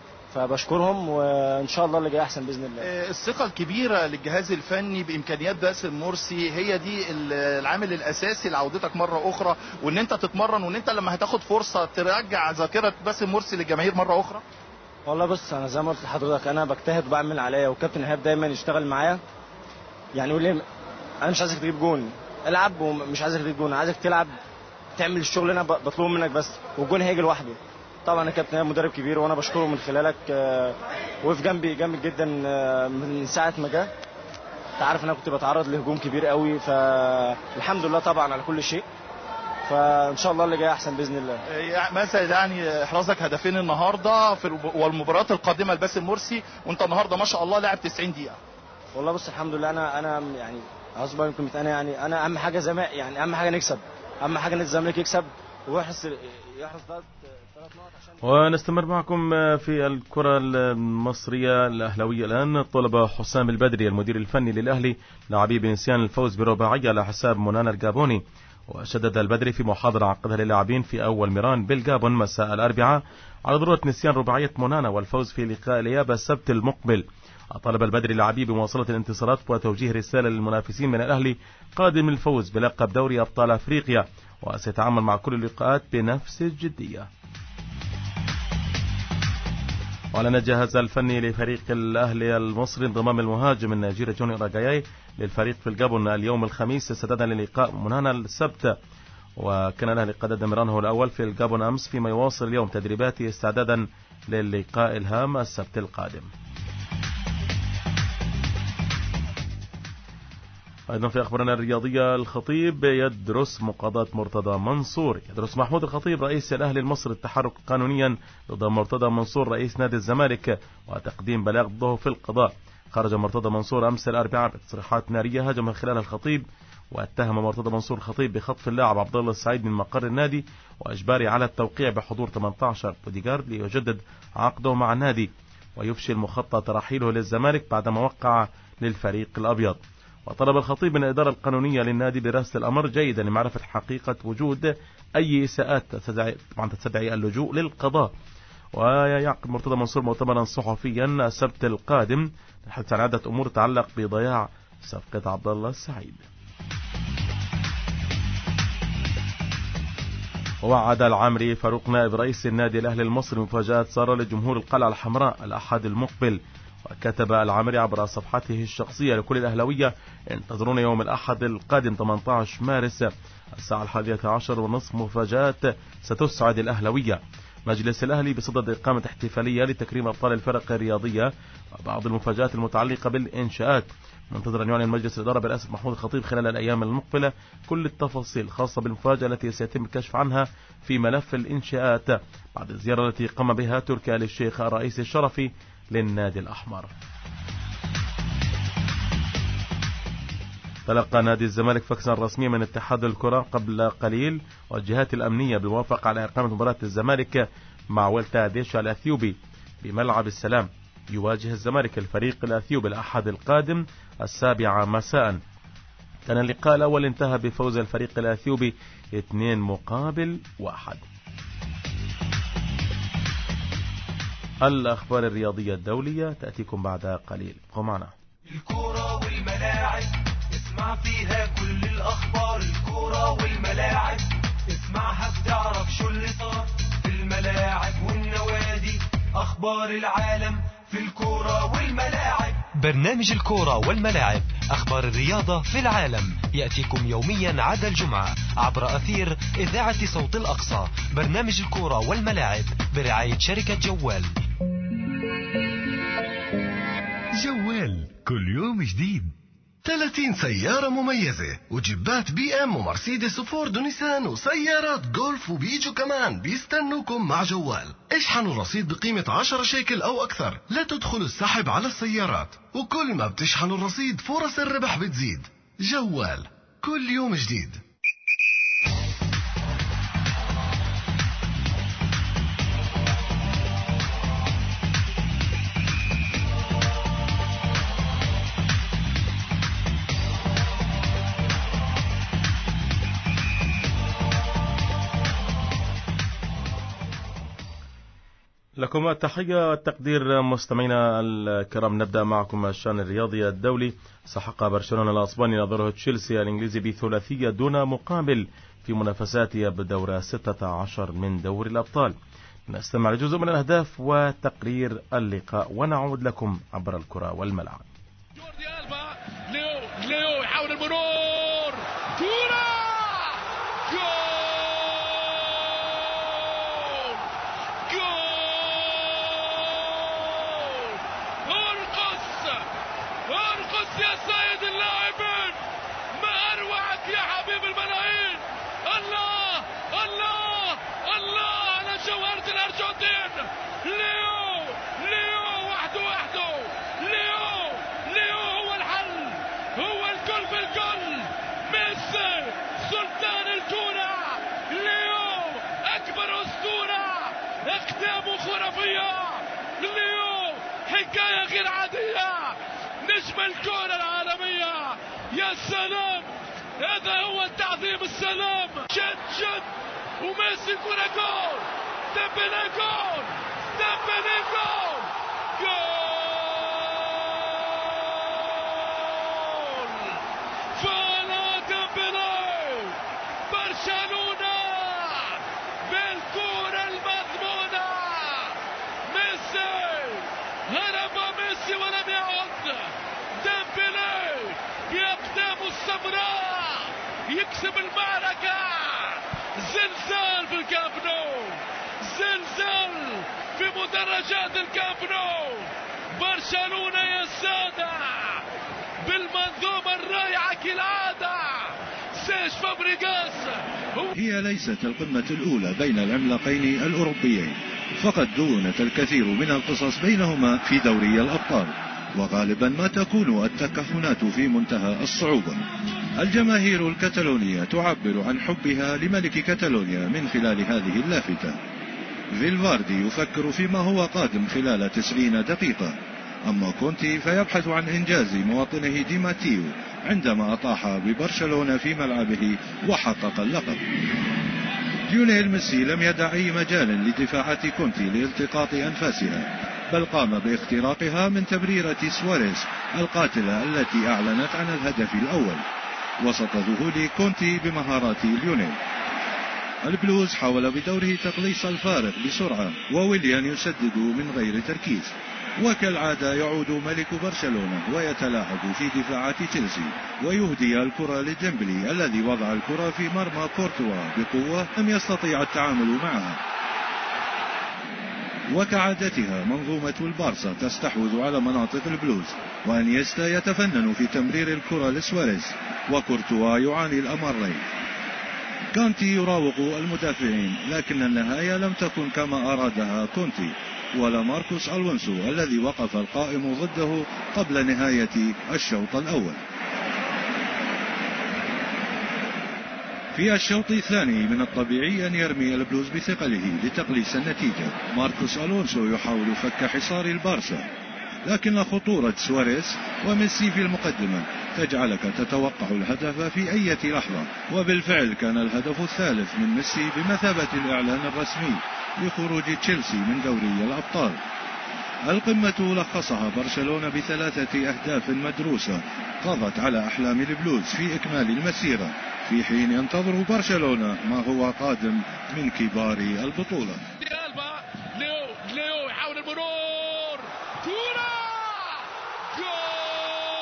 فبشكرهم وان شاء الله اللي جاي احسن باذن الله. الثقه الكبيره للجهاز الفني بامكانيات باسم مرسي هي دي العامل الاساسي لعودتك مره اخرى، وان انت تتمرن، وان انت لما هتاخد فرصه ترجع ذاكره باسم مرسي للجماهير مره اخرى. والله بص انا زي ما قلت لحضرتك انا بجتهد وبعمل عليا، والكابتن ايهاب دايما يشتغل معايا، يعني يقول لي انا مش عايزك تجيب جون، العب، ومش عايزك تجيب جون، عايزك تلعب تعمل الشغل اللي انا بطلبه منك بس، والجون هيجي لوحده. طبعا الكابتن ايهاب مدرب كبير وانا بشكره من خلالك، وقف جنبي جامد جدا من ساعه ما جه. انت عارف انا كنت بتعرض لهجوم كبير قوي، فالحمد لله طبعا على كل شيء، فان شاء الله اللي جاي احسن باذن الله. مثلا يعني احرازك هدفين النهارده في والمباريات القادمه لباسم مرسي، وانت النهارده ما شاء الله لاعب تسعين دقيقه. والله بص الحمد لله انا انا يعني غصب يمكن انا يعني انا اهم حاجه زي ما يعني اهم حاجه نكسب، اهم حاجه نادي الزمالك يكسب ويحرز يحرز ثلاث نقط عشان. ونستمر معكم في الكرة المصرية الأهلاوية الآن. طلب حسام البدري المدير الفني للأهلي لاعبي بنسيان الفوز برباعية على حساب منانا الجابوني، وشدد البدري في محاضرة عقدها للاعبين في أول ميران بالجابون مساء الأربعاء على ضرورة نسيان رباعية مونانا والفوز في لقاء الإيابة السبت المقبل. طلب البدري اللاعبين بمواصلة الانتصارات وتوجيه رسالة للمنافسين من الأهلي قادم الفوز بلقب دوري أبطال أفريقيا، وسيتعامل مع كل اللقاءات بنفس الجدية. وأعلن الجهاز الفني لفريق الأهلي المصري انضمام المهاجم النيجيري جوني راجاياي للفريق في الجابون اليوم الخميس استعدادا للقاء مونانا السبت. وكان الأهلي قد قدم ميرانه الأول في الجابون أمس، فيما يواصل اليوم تدريباته استعدادا للقاء الهام السبت القادم. أيضا في أخبارنا الرياضية، الخطيب يدرس مقاضاة مرتضى منصور. يدرس محمود الخطيب رئيس الأهلي المصري التحرك قانونيا ضد مرتضى منصور رئيس نادي الزمالك وتقديم بلاغ ضده في القضاء. خرج مرتضى منصور أمس الأربعاء بتصريحات نارية هاجم من خلالها الخطيب، واتهم مرتضى منصور الخطيب بخطف اللاعب عبد الله السعيد من مقر النادي وإجباره على التوقيع بحضور ثمانية عشر بوديغارد ليجدد عقده مع النادي ويفشل المخطط رحيله للزمالك بعدما وقع للفريق الأبيض. وطلب الخطيب من الإدارة القانونية للنادي دراسة الأمر جيدا لمعرفة حقيقة وجود أي إساءات طبعا تستدعي اللجوء للقضاء. ويعقد مرتضى منصور مؤتمرا صحفيا السبت القادم للحديث عن عدة أمور تتعلق بضياع صفقة عبد الله السعيد. ووعد العامري فاروق نائب رئيس النادي الأهلي المصري مفاجأة سارة لجمهور القلعة الحمراء الأحد المقبل. وكتب العامري عبر صفحته الشخصية لكل الأهلاوية: انتظرونا يوم الأحد القادم ثمانية عشر مارس الساعة الحادية عشر ونصف، مفاجآت ستسعد الأهلاوية. مجلس الأهلي بصدد إقامة احتفالية لتكريم أبطال الفرق الرياضية وبعض المفاجآت المتعلقة بالإنشاءات. منتظر أن يعلن مجلس الإدارة برئاسة محمود الخطيب خلال الأيام المقبلة كل التفاصيل الخاصة بالمفاجأة التي سيتم الكشف عنها في ملف الإنشاءات بعد الزيارة التي قام بها تركي آل الشيخ الرئيس الشرفي للنادي الأحمر. تلقى نادي الزمالك فاكسا رسميا من اتحاد الكرة قبل قليل والجهات الأمنية بالموافقة على إقامة مباراة الزمالك مع ويلتا ديشا الأثيوبي بملعب السلام. يواجه الزمالك الفريق الأثيوبي الأحد القادم السابعة مساء. كان اللقاء الأول انتهى بفوز الفريق الأثيوبي اثنين مقابل واحد. الأخبار الرياضية الدولية تأتيكم بعد قليل، ابقوا معنا. الكرة والملاعب اسمع فيها كل الأخبار. الكرة والملاعب اسمعها بتعرف شو اللي صار في الملاعب والنوادي. أخبار العالم في الكرة والملاعب. برنامج الكرة والملاعب، أخبار الرياضة في العالم، يأتيكم يوميا عدا الجمعة عبر أثير إذاعة صوت الأقصى. برنامج الكرة والملاعب برعاية شركة جوال. جوال كل يوم جديد. ثلاثين سيارة مميزة وجبات بي ام ومرسيدس وفورد ونيسان وسيارات جولف وبيجو كمان بيستنوكم مع جوال. اشحنوا الرصيد بقيمة عشرة شيكل او اكثر، لا تدخلوا السحب على السيارات، وكل ما بتشحنوا الرصيد فرص الربح بتزيد. جوال كل يوم جديد. لكم التحية والتقدير مستمعينا الكرام. نبدأ معكم الشأن الرياضي الدولي. سحق برشلونة الأسباني نظره تشيلسي الإنجليزي بثلاثية دون مقابل في منافساته بدورة ستة عشر من دوري الأبطال. نستمع لجزء من الأهداف وتقرير اللقاء ونعود لكم عبر الكرة والملعب. جوردي ألبا، ليو ليو يحاول المرور، كرة جول جول. ارقص ارقص يا سيد اللاعبين، ما أروعك يا حبيب الملايين. الله الله الله على جوهرة الأرجنتين. ليو ليو وحده وحده. ليو ليو هو الحل، هو الكل في الكل. ميسي سلطان الكرة. ليو أكبر أسطورة، أقدامه خرافية. ليو حكاية غير عادية، نجم الكرة العالمية. يا سلام هذا هو التعظيم السلام. شد شد وميسي كرة جول. ديمبلي جول. ديمبلي جول. جول. فانا ديمبلي. برشلونة بالكرة المضمونة. ميسي هرب ميسي ولم يعد. ديمبلي بأقدامه السمراء يكسب المعركة. زلزال في الكامب نو. زلزال في مدرجات الكامب نو. برشلونة يا سادة بالمنظومة الرائعة كالعادة. سيرج فابريغاس. هي ليست القمة الأولى بين العملاقين الأوروبيين، فقد دونت الكثير من القصص بينهما في دوري الأبطال، وغالبا ما تكون التكهنات في منتهى الصعوبة. الجماهير الكتالونية تعبر عن حبها لملك كتالونيا من خلال هذه اللافتة. فيلفاردي يفكر فيما هو قادم خلال تسعين دقيقة، أما كونتي فيبحث عن إنجاز مواطنه دي ماتيو عندما أطاح ببرشلونة في ملعبه وحقق اللقب. ليونيل ميسي لم يدع أي مجال لدفاعات كونتي لالتقاط أنفاسها، بل قام باختراقها من تمريرة سواريز القاتلة التي أعلنت عن الهدف الأول وسط ذهول كونتي بمهارات ليونيل. البلوز حاول بدوره تقليص الفارق بسرعة، وويليان يسدد من غير تركيز، وكالعادة يعود ملك برشلونة ويتلاعب في دفاعات تشيلسي ويهدي الكرة لديمبلي الذي وضع الكرة في مرمى كورتوا بقوة لم يستطيع التعامل معها. وكعادتها منظومة البارسا تستحوذ على مناطق البلوز، وانيستا يتفنن في تمرير الكرة لسواريز، وكورتوا يعاني الأمرين. كانتي يراوغ المدافعين، لكن النهاية لم تكن كما أرادها كونتي ولا ماركوس ألونسو الذي وقف القائم ضده قبل نهاية الشوط الأول. في الشوط الثاني من الطبيعي أن يرمي البلوز بثقله لتقليص النتيجة. ماركوس ألونسو يحاول فك حصار البارسا، لكن خطورة سواريز وميسي في المقدمة تجعلك تتوقع الهدف في أي لحظة، وبالفعل كان الهدف الثالث من ميسي بمثابة الإعلان الرسمي لخروج تشيلسي من دوري الأبطال. القمة لخصها برشلونة بثلاثة أهداف مدروسة قضت على أحلام البلوز في إكمال المسيرة، في حين ينتظر برشلونة ما هو قادم من كبار البطولة. ليو ليو يحاول المرور. كورة جول.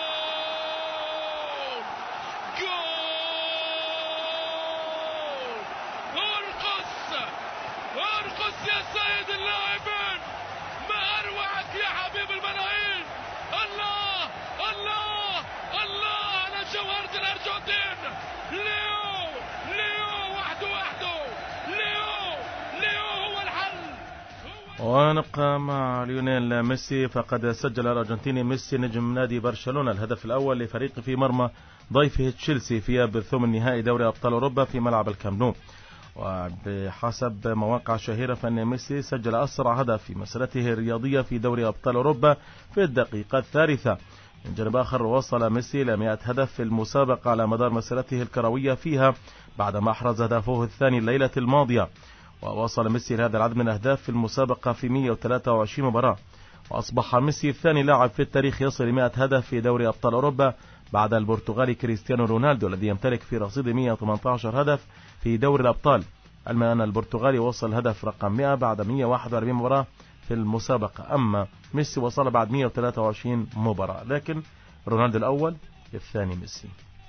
جول. ارقص ارقص يا سيد اللاعبين. ما أروعك يا حبيب الملايين. الله الله الله على جوهرة الأرجنتين. ليو ليو وحده وحده. ليو ليو هو الحل. ونبقى مع ليونيل ميسي، فقد سجل الأرجنتيني ميسي نجم نادي برشلونة الهدف الأول لفريقه في مرمى ضيفه تشيلسي في بالثمن نهائي دوري أبطال أوروبا في ملعب الكامب نو. وبحسب مواقع شهيرة فإن ميسي سجل أسرع هدف في مسيرته الرياضية في دوري أبطال أوروبا في الدقيقة الثالثة. من جانب آخر وصل ميسي إلى مئة هدف في المسابقة على مدار مسيرته الكروية فيها بعدما أحرز هدفه الثاني الليلة الماضية. ووصل ميسي لهذا العدد من الأهداف في المسابقة في مئة وثلاثة وعشرين مباراة، وأصبح ميسي الثاني لاعب في التاريخ يصل مئة هدف في دوري أبطال أوروبا بعد البرتغالي كريستيانو رونالدو الذي يمتلك في رصيد مئة وثمانية عشر هدف في دوري الأبطال، علما أن البرتغالي وصل هدف رقم مئة بعد مئة وواحد وأربعين مباراة في المسابقة، أما ميسي وصل بعد مئة وثلاثة وعشرين مباراة، لكن رونالدو الأول الثاني ميسي.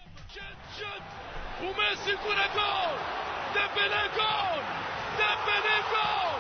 وميسي كرة جول. ديمبلي جول. ديمبلي جول.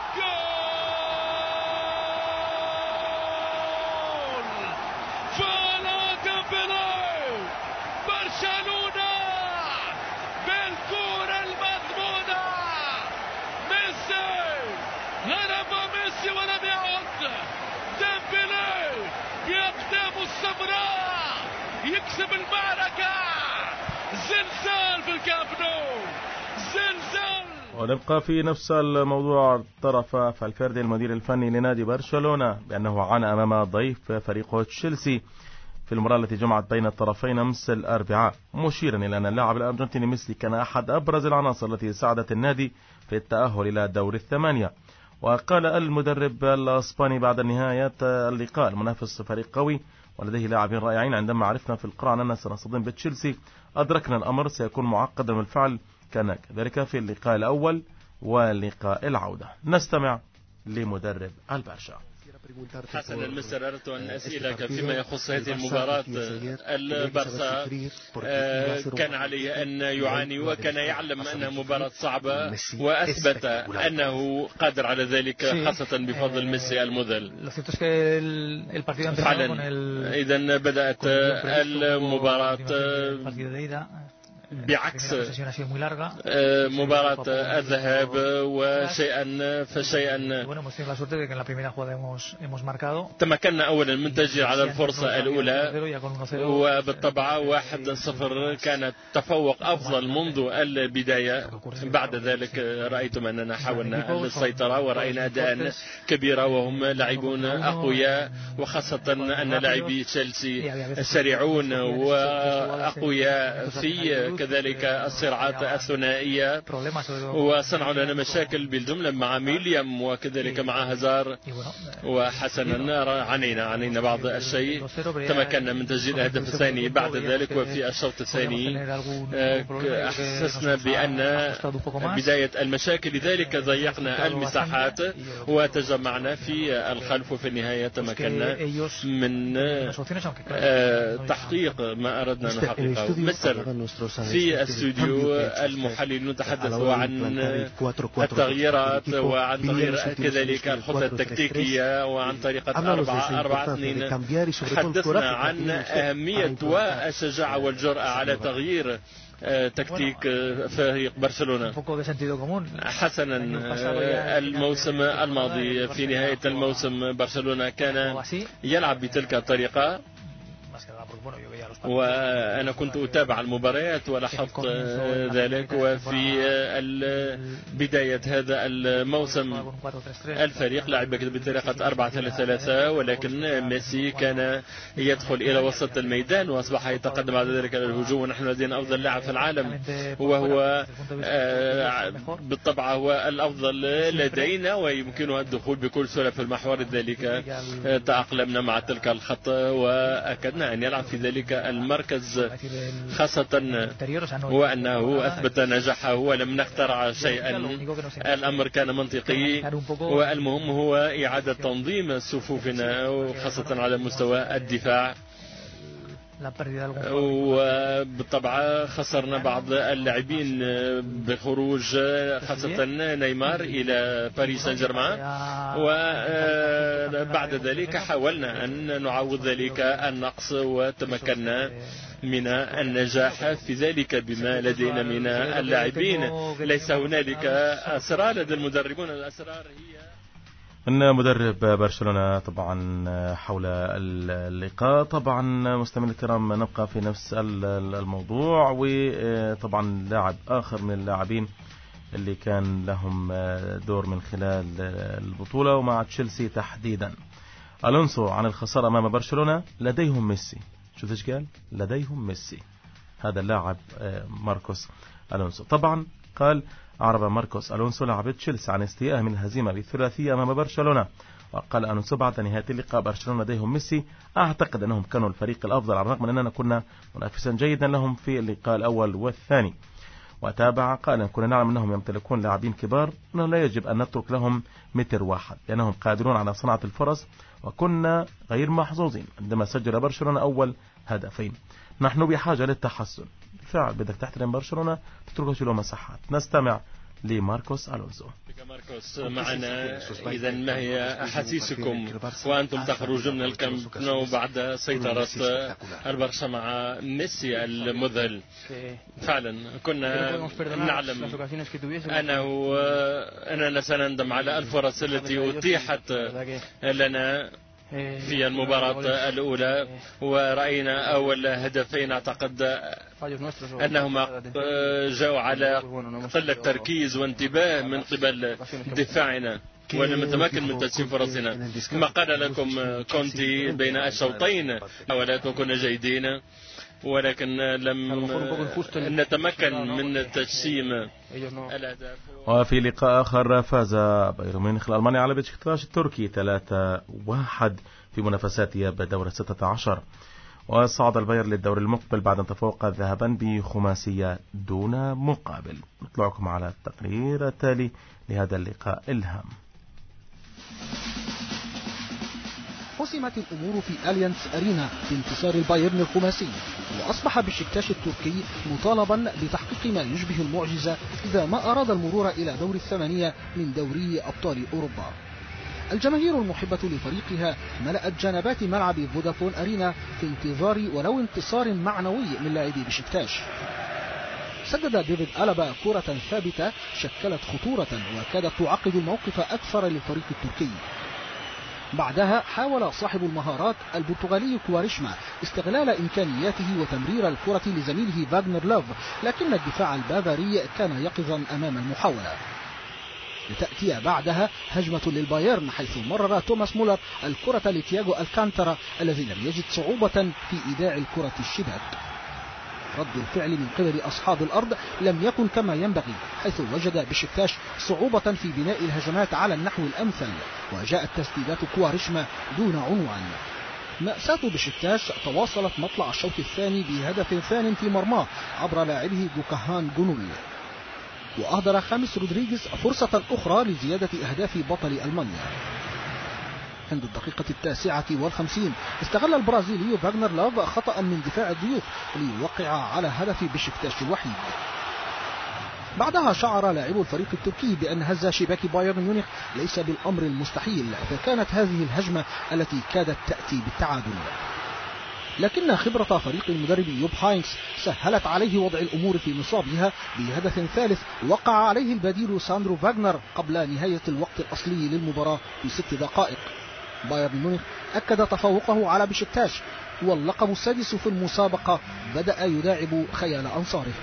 جول. فانا ديمبلي. برشلونة بالكرة المضمونة. ميسي هرب ميسي ولم يعد. ديمبلي بأقدامه السمراء يكسب المعركة. زلزال في الكامب نو. زلزال. ونبقى في نفس الموضوع. طرف فالفيردي المدير الفني لنادي برشلونة بأنه عانى أمام ضيف فريقه تشيلسي في المباراة التي جمعت بين الطرفين أمس الأربعاء، مشيرا إلى أن اللاعب الأرجنتيني ميسي كان أحد أبرز العناصر التي ساعدت النادي في التأهل إلى دور الثمانية. وقال المدرب الإسباني بعد نهاية اللقاء: المنافس فريق قوي ولديه لاعبين رائعين. عندما عرفنا في القرعة أننا سنصطدم بتشيلسي أدركنا الأمر سيكون معقدا بالفعل، كان كذلك في اللقاء الأول ولقاء العودة. نستمع لمدرب البرشا. حسنا مستر، أردت أن أسألك فيما يخص هذه المباراة. البرسا كان عليه أن يعاني وكان يعلم أنها مباراة صعبة وأثبت أنه قادر على ذلك خاصة بفضل ميسي المذل. فعلا إذا بدأت المباراة بعكس مباراة الذهاب وشيئا فشيئا. تمكنا أولا من تسجيل على الفرصة الأولى، وبالطبع واحد صفر كانت تفوق أفضل منذ البداية. بعد ذلك رأيتم أننا حاولنا السيطرة ورأينا أداء كبيرة وهم لاعبون أقوياء، وخاصة أن لاعبي تشيلسي سريعون وأقوياء في كذلك الصراعات الثنائية، وصنعوا لنا مشاكل بالجملة مع ميليام وكذلك مع هازار. وحسنا عنينا عنينا بعض الشيء، تمكنا من تسجيل الهدف الثاني بعد ذلك. وفي الشوط الثاني أحسسنا بأن بداية المشاكل، لذلك ضيقنا المساحات وتجمعنا في الخلف، وفي النهاية تمكنا من تحقيق ما أردنا أن نحققه. مستر، في الاستوديو المحللون تحدثوا عن التغييرات وعن تغيير كذلك الخطة التكتيكية وعن طريقة أربعة أربعة اثنين. حدثنا عن أهمية والشجاعة والجرأة على تغيير تكتيك فريق برشلونة. حسنا، الموسم الماضي في نهاية الموسم برشلونة كان يلعب بتلك الطريقة، وأنا كنت أتابع المباريات ولاحظت ذلك. وفي بداية هذا الموسم الفريق لعب بطريقة أربعة ثلاثة ثلاثة، ولكن ميسي كان يدخل إلى وسط الميدان وأصبح يتقدم بعد ذلك إلى الهجوم، ونحن لدينا أفضل لاعب في العالم، وهو بالطبع هو الأفضل لدينا ويمكنه الدخول بكل سهولة في المحور. لذلك تأقلمنا مع تلك الخط وأكدنا أن يلعب في ذلك المركز، خاصة وأنه أثبت نجاحه ولم نخترع شيئا. الأمر كان منطقي، والمهم هو إعادة تنظيم صفوفنا وخاصة على مستوى الدفاع. وبالطبع خسرنا بعض اللاعبين بخروج خاصة نيمار إلى باريس سان جيرمان، وبعد ذلك حاولنا أن نعوض ذلك النقص وتمكنا من النجاح في ذلك بما لدينا من اللاعبين. ليس هنالك أسرار لدى المدربون، الأسرار هي من مدرب برشلونة طبعا حول اللقاء. طبعا مستمعينا الكرام نبقى في نفس الموضوع، وطبعا لاعب آخر من اللاعبين اللي كان لهم دور من خلال البطولة ومع تشيلسي تحديدا، ألونسو، عن الخسارة أمام برشلونة. لديهم ميسي، شوف ايش قال، لديهم ميسي. هذا اللاعب ماركوس ألونسو. طبعا قال أعرب ماركوس ألونسو لاعب تشيلسي عن استيائه من الهزيمة بالثلاثية أمام برشلونة، وقال ألونسو بعد نهاية اللقاء: برشلونة لديهم ميسي، أعتقد أنهم كانوا الفريق الأفضل على الرغم من أننا كنا منافسا جيدا لهم في اللقاء الأول والثاني. وتابع قال: كنا نعلم أنهم يمتلكون لاعبين كبار، أنه لا يجب أن نترك لهم متر واحد لأنهم قادرون على صناعة الفرص، وكنا غير محظوظين عندما سجل برشلونة أول هدفين. نحن بحاجة للتحسن. بالفعل بدك تحترم برشلونة، تتركش له مساحات. نستمع لماركوس ألونسو. ماركوس معنا، إذا ما هي أحاسيسكم وأنتم تخرجون من الكامب نو بعد سيطرة البرشا مع ميسي المذهل؟ فعلا كنا نعلم أنه أننا سنندم على الفرص التي أتيحت لنا في المباراة الأولى، ورأينا أول هدفين أعتقد أنهما جاءوا على قلة تركيز وانتباه من قبل دفاعنا. ولم نتمكن من تسجيل فرصنا. كما قال لكم كونتي بين الشوطين حاولات وكنا جيدين، ولكن لم نتمكن من تجسيم الأهداف. وفي لقاء آخر فاز بايرن ميونخ الألماني على بشكتاش التركي ثلاثة واحد في منافسات إياب دوري ستة عشر، وصعد البايرن للدور المقبل بعد أن تفوق ذهابا بخماسية دون مقابل. نطلعكم على التقرير التالي لهذا اللقاء الهام. حسمت الأمور في أليانز أرينا بانتصار البايرن الخماسي، وأصبح بشكتاش التركي مطالبا بتحقيق ما يشبه المعجزة إذا ما أراد المرور إلى دور الثمانية من دوري أبطال أوروبا. الجماهير المحبة لفريقها ملأت جنبات ملعب فودافون أرينا في انتظار ولو انتصار معنوي من لاعبي بشكتاش. سدد ديفيد ألابا كرة ثابتة شكلت خطورة وكادت تعقد الموقف أكثر للفريق التركي. بعدها حاول صاحب المهارات البرتغالي كواريشما استغلال إمكانياته وتمرير الكرة لزميله فاغنر لوف، لكن الدفاع البافاري كان يقظا أمام المحاولة. لتأتي بعدها هجمة للبايرن حيث مرر توماس مولر الكرة لتياغو الكانترا الذي لم يجد صعوبة في إيداع الكرة الشباك. رد الفعل من قبل أصحاب الأرض لم يكن كما ينبغي، حيث وجد بشكتاش صعوبة في بناء الهجمات على النحو الأمثل، وجاءت تسديدات كواريشما دون عنوان. مأساة بشكتاش تواصلت مطلع الشوط الثاني بهدف ثان في مرماه عبر لاعبه جوكهان جونول، وأهدر خامس رودريغيز فرصة أخرى لزيادة أهداف بطل ألمانيا. عند الدقيقة التاسعة والخمسين استغل البرازيلي فاغنر لوف خطأ من دفاع الضيوف ليوقع على هدف بشكتاش الوحيد. بعدها شعر لاعب الفريق التركي بأن هز شباك بايرن ميونخ ليس بالأمر المستحيل، فكانت هذه الهجمة التي كادت تأتي بالتعادل. لكن خبرة فريق المدرب يوب هاينكس سهلت عليه وضع الأمور في نصابها بهدف ثالث وقع عليه البديل ساندرو فاغنر قبل نهاية الوقت الأصلي للمباراة بست دقائق. بايرن ميونخ أكد تفوقه على بشكتاش، واللقب السادس في المسابقة بدأ يداعب خيال أنصاره.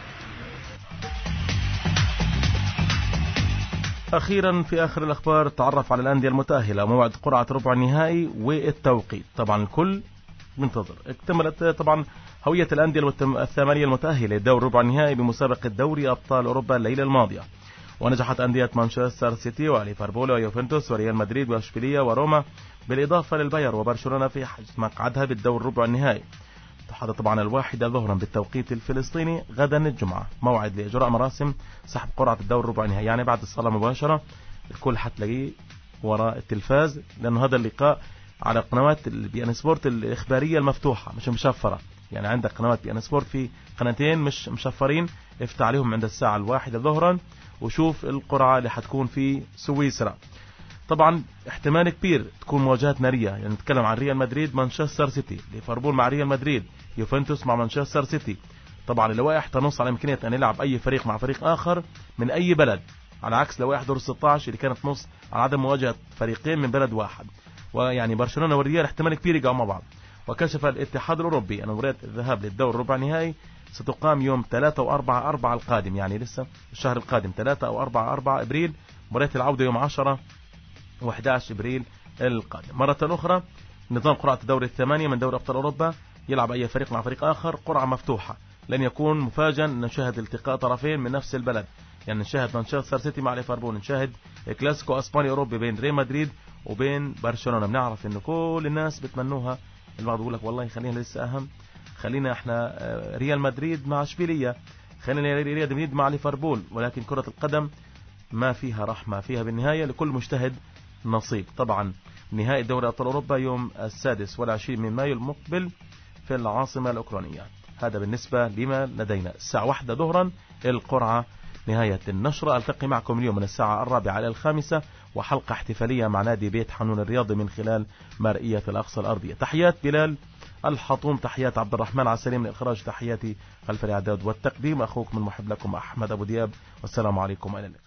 أخيرا في آخر الأخبار تعرف على الأندية المتأهلة، موعد قرعة ربع النهائي والتوقيت. طبعا الكل منتظر. اكتملت طبعا هوية الأندية الثمانية المتأهلة لدور ربع النهائي بمسابقة دوري أبطال أوروبا الليلة الماضية، ونجحت أندية مانشستر سيتي وليفربول ويوفنتوس وريال مدريد واشبيلية وروما بالإضافة للباير وبرشلونة في حجز مقعدها بالدور ربع النهائي. تحدث طبعا الواحدة ظهرا بالتوقيت الفلسطيني غدا الجمعة موعد لإجراء مراسم سحب قرعة الدور ربع النهائي، يعني بعد الصلاة مباشرة الكل حتلاقيه وراء التلفاز، لأنه هذا اللقاء على قنوات البي ان سبورت الإخبارية المفتوحة مش مشفرة. يعني عندك قنوات بي ان سبورت في قناتين مش مشفرين، افتح عليهم عند الساعة الواحدة ظهرا وشوف القرعة اللي حتكون في سويسرا. طبعا احتمال كبير تكون مواجهات نارية، يعني نتكلم عن ريال مدريد مانشستر سيتي، ليفربول مع ريال مدريد، يوفنتوس مع مانشستر سيتي. طبعا اللوائح تنص على إمكانية أن يلعب أي فريق مع فريق آخر من أي بلد، على عكس لوائح دور ستة عشر اللي كانت نص على عدم مواجهة فريقين من بلد واحد. ويعني برشلونة والريال احتمال كبير يقعوا مع بعض. وكشف الاتحاد الأوروبي أن مباريات الذهاب للدور ربع النهائي ستقام يوم ثلاثة وأربعة أربعة القادم، يعني لسه الشهر القادم ثلاثة أو أربعة أربعة إبريل، مباريات العودة يوم عشرة وأحد عشر إبريل القادم. مرة أخرى نظام قرعة الدوري الثمانية من دوري أبطال أوروبا، يلعب أي فريق مع فريق آخر، قرعة مفتوحة، لن يكون مفاجئا أن نشاهد التقاء طرفين من نفس البلد، يعني نشاهد مانشستر سيتي مع ليفربول، نشاهد كلاسيكو اسباني اوروبي بين ريال مدريد وبين برشلونة. بنعرف انه كل الناس بتمنوها، البعض بيقول لك والله خلينا لسه اهم، خلينا احنا ريال مدريد مع اشبيلية، خلينا ريال مدريد مع ليفربول، ولكن كرة القدم ما فيها رحمة، فيها بالنهاية لكل مجتهد نصيب. طبعا نهائي دوري ابطال اوروبا يوم السادس والعشرين من مايو المقبل في العاصمة الاوكرانية. هذا بالنسبة لما لدينا. الساعة واحدة ظهرا القرعة نهاية النشرة. ألتقي معكم اليوم من الساعة الرابعة إلى الخامسة وحلقة احتفالية مع نادي بيت حنون الرياضي من خلال مرئية الأقصى الأرضية. تحيات بلال الحطوم، تحيات عبد الرحمن عسليم من الإخراج، تحياتي خلف الإعداد والتقديم، أخوكم المحب لكم أحمد أبو دياب، والسلام عليكم وإلى اللقاء.